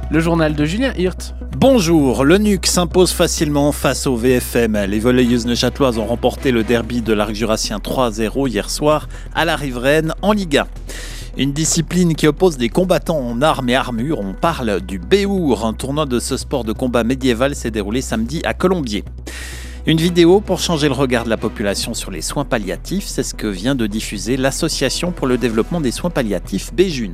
Le journal de Julien Hirt. Bonjour, le NUC s'impose facilement face au VFM. Les volleyeuses neuchâteloises ont remporté le derby de l'Arc Jurassien 3-0 hier soir à la Riveraine en Liga. Une discipline qui oppose des combattants en armes et armures. On parle du Béour. Un tournoi de ce sport de combat médiéval s'est déroulé samedi à Colombier. Une vidéo pour changer le regard de la population sur les soins palliatifs, c'est ce que vient de diffuser l'Association pour le développement des soins palliatifs Béjune.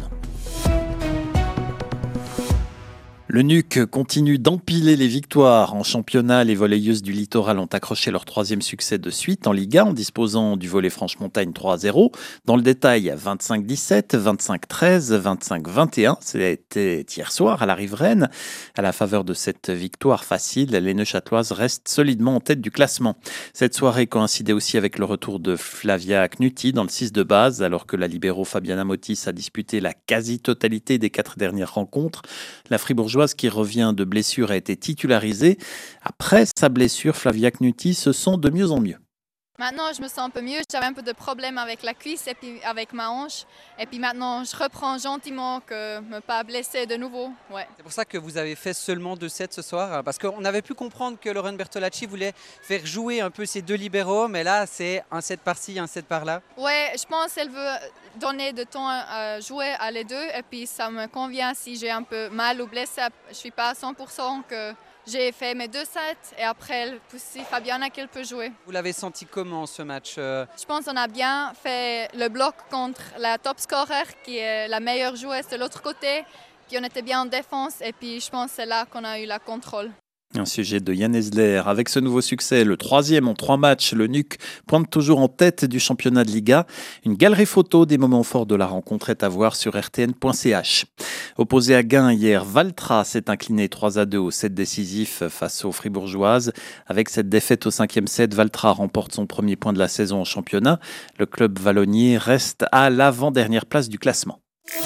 Le NUC continue d'empiler les victoires. En championnat, les volleyeuses du littoral ont accroché leur troisième succès de suite en Liga en disposant du volley Franche-Montagne 3-0. Dans le détail, 25-17, 25-13, 25-21. C'était hier soir à la Riveraine. À la faveur de cette victoire facile, les Neuchâteloises restent solidement en tête du classement. Cette soirée coïncidait aussi avec le retour de Flavia Knutti dans le 6 de base, alors que la libéro Fabiana Motis a disputé la quasi-totalité des 4 dernières rencontres. La Fribourgeoise qui revient de blessure a été titularisée. Après sa blessure, Flavia Knutti se sent de mieux en mieux. Maintenant, je me sens un peu mieux. J'avais un peu de problème avec la cuisse et puis avec ma hanche. Et puis maintenant, je reprends gentiment que me pas blesser de nouveau. Ouais. C'est pour ça que vous avez fait seulement 2 sets ce soir. Parce qu'on avait pu comprendre que Lauren Bertolacci voulait faire jouer un peu ses 2 libéraux. Mais là, c'est un set par-ci, un set par-là. Ouais, je pense qu'elle veut donner du temps à jouer à les deux. Et puis ça me convient si j'ai un peu mal ou blessé. Je ne suis pas à 100% que j'ai fait mes 2 sets. Et après, si Fabiana qu'elle peut jouer. Vous l'avez senti comment ce match? Je pense qu'on a bien fait le bloc contre la top scorer qui est la meilleure joueuse de l'autre côté. Puis on était bien en défense et puis je pense que c'est là qu'on a eu la contrôle. Un sujet de Yann Esler. Avec ce nouveau succès, le 3e en 3 matchs, le NUC pointe toujours en tête du championnat de Liga. Une galerie photo des moments forts de la rencontre est à voir sur rtn.ch. Opposé à Gain hier, Valtra s'est incliné 3-2 au set décisif face aux Fribourgeoises. Avec cette défaite au 5e set, Valtra remporte son premier point de la saison en championnat. Le club vallonnier reste à l'avant-dernière place du classement.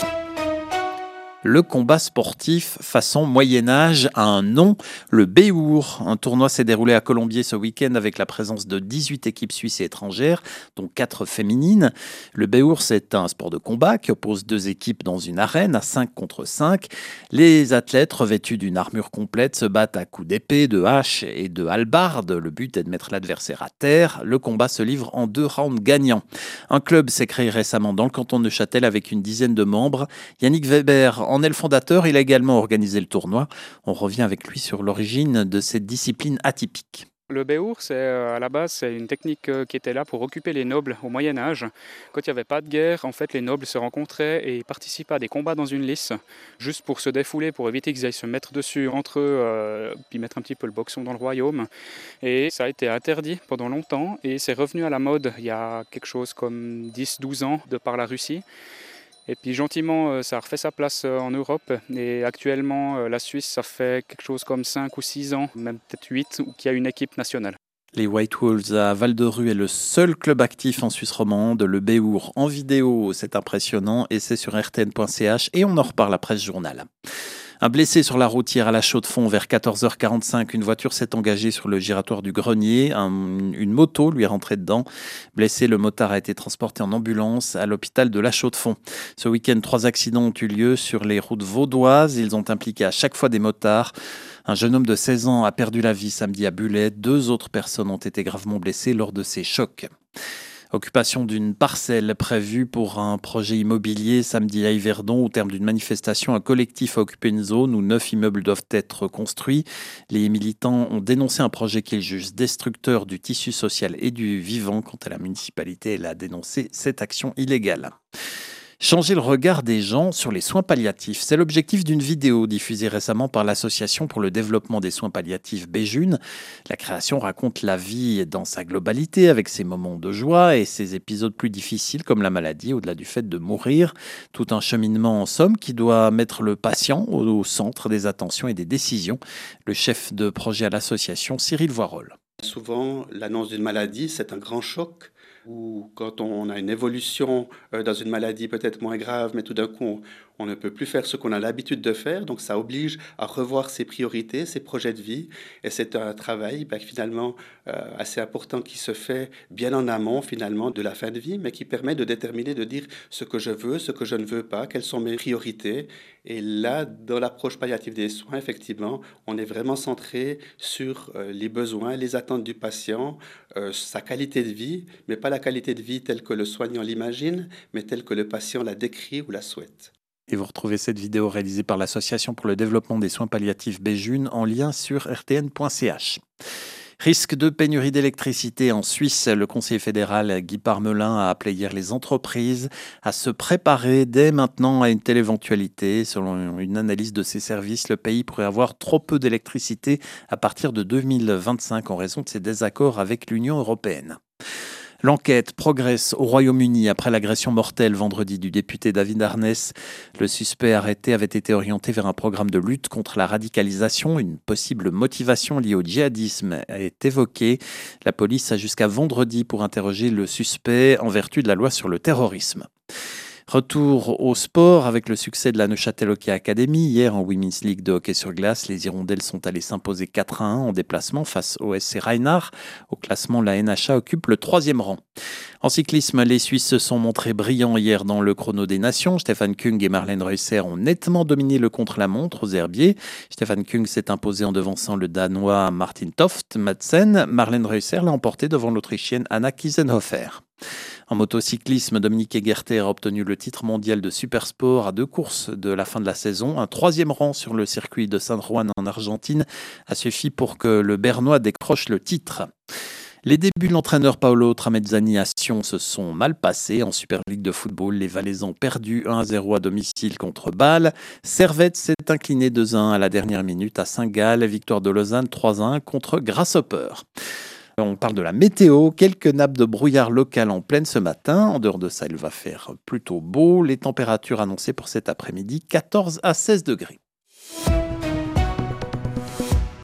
Le combat sportif façon Moyen-Âge a un nom, le Béour. Un tournoi s'est déroulé à Colombier ce week-end avec la présence de 18 équipes suisses et étrangères, dont 4 féminines. Le Béour, c'est un sport de combat qui oppose 2 équipes dans une arène à 5 contre 5. Les athlètes revêtus d'une armure complète se battent à coups d'épée, de hache et de hallebarde. Le but est de mettre l'adversaire à terre. Le combat se livre en 2 rounds gagnants. Un club s'est créé récemment dans le canton de Neuchâtel avec une dizaine de membres. Yannick Weber en est le fondateur, il a également organisé le tournoi. On revient avec lui sur l'origine de cette discipline atypique. Le Béour, à la base, c'est une technique qui était là pour occuper les nobles au Moyen-Âge. Quand il n'y avait pas de guerre, en fait, les nobles se rencontraient et participaient à des combats dans une lice, juste pour se défouler, pour éviter qu'ils aillent se mettre dessus entre eux, puis mettre un petit peu le boxon dans le royaume. Et ça a été interdit pendant longtemps et c'est revenu à la mode il y a quelque chose comme 10-12 ans de par la Russie. Et puis gentiment, ça a refait sa place en Europe. Et actuellement, la Suisse, ça fait quelque chose comme 5 ou 6 ans, même peut-être 8, qu'il y a une équipe nationale. Les White Wolves à Val-de-Rue est le seul club actif en Suisse romande. Le Béour en vidéo, c'est impressionnant et c'est sur rtn.ch et on en reparle après ce journal. Un blessé sur la route hier à la Chaux-de-Fonds vers 14h45. Une voiture s'est engagée sur le giratoire du Grenier. Une moto lui est rentrée dedans. Blessé, le motard a été transporté en ambulance à l'hôpital de la Chaux-de-Fonds. Ce week-end, 3 accidents ont eu lieu sur les routes vaudoises. Ils ont impliqué à chaque fois des motards. Un jeune homme de 16 ans a perdu la vie samedi à Bullet. 2 autres personnes ont été gravement blessées lors de ces chocs. Occupation d'une parcelle prévue pour un projet immobilier samedi à Yverdon. Au terme d'une manifestation, un collectif a occupé une zone où 9 immeubles doivent être construits. Les militants ont dénoncé un projet qu'ils jugent destructeur du tissu social et du vivant. Quant à la municipalité, elle a dénoncé cette action illégale. Changer le regard des gens sur les soins palliatifs. C'est l'objectif d'une vidéo diffusée récemment par l'Association pour le développement des soins palliatifs Béjune. La création raconte la vie dans sa globalité avec ses moments de joie et ses épisodes plus difficiles comme la maladie au-delà du fait de mourir. Tout un cheminement en somme qui doit mettre le patient au centre des attentions et des décisions. Le chef de projet à l'association, Cyril Voirol. Souvent, l'annonce d'une maladie, c'est un grand choc. Ou quand on a une évolution dans une maladie peut-être moins grave, mais tout d'un coup, On ne peut plus faire ce qu'on a l'habitude de faire, donc ça oblige à revoir ses priorités, ses projets de vie. Et c'est un travail finalement assez important qui se fait bien en amont finalement de la fin de vie, mais qui permet de déterminer, de dire ce que je veux, ce que je ne veux pas, quelles sont mes priorités. Et là, dans l'approche palliative des soins, effectivement, on est vraiment centré sur les besoins, les attentes du patient, sa qualité de vie, mais pas la qualité de vie telle que le soignant l'imagine, mais telle que le patient la décrit ou la souhaite. Et vous retrouvez cette vidéo réalisée par l'Association pour le développement des soins palliatifs Béjune en lien sur rtn.ch. Risque de pénurie d'électricité en Suisse. Le conseiller fédéral Guy Parmelin a appelé hier les entreprises à se préparer dès maintenant à une telle éventualité. Selon une analyse de ses services, le pays pourrait avoir trop peu d'électricité à partir de 2025 en raison de ses désaccords avec l'Union européenne. L'enquête progresse au Royaume-Uni après l'agression mortelle vendredi du député David Arness. Le suspect arrêté avait été orienté vers un programme de lutte contre la radicalisation. Une possible motivation liée au djihadisme est évoquée. La police a jusqu'à vendredi pour interroger le suspect en vertu de la loi sur le terrorisme. Retour au sport avec le succès de la Neuchâtel Hockey Academy. Hier, en Women's League de hockey sur glace, les Hirondelles sont allées s'imposer 4-1 en déplacement face au SC Reinhardt. Au classement, la NHA occupe le 3e rang. En cyclisme, les Suisses se sont montrés brillants hier dans le chrono des nations. Stefan Kung et Marlène Reusser ont nettement dominé le contre-la-montre aux herbiers. Stefan Kung s'est imposé en devançant le Danois Martin Toft Madsen. Marlène Reusser l'a emporté devant l'Autrichienne Anna Kiesenhofer. En motocyclisme, Dominique Egerter a obtenu le titre mondial de supersport à 2 courses de la fin de la saison. Un 3e rang sur le circuit de San Juan en Argentine a suffi pour que le Bernois décroche le titre. Les débuts de l'entraîneur Paolo Tramezzani à Sion se sont mal passés. En Super League de football, les Valaisans perdus 1-0 à domicile contre Bâle. Servette s'est incliné 2-1 à la dernière minute à Saint-Gall. Victoire de Lausanne 3-1 contre Grasshopper. On parle de la météo, quelques nappes de brouillard local en pleine ce matin. En dehors de ça, il va faire plutôt beau. Les températures annoncées pour cet après-midi, 14 à 16 degrés.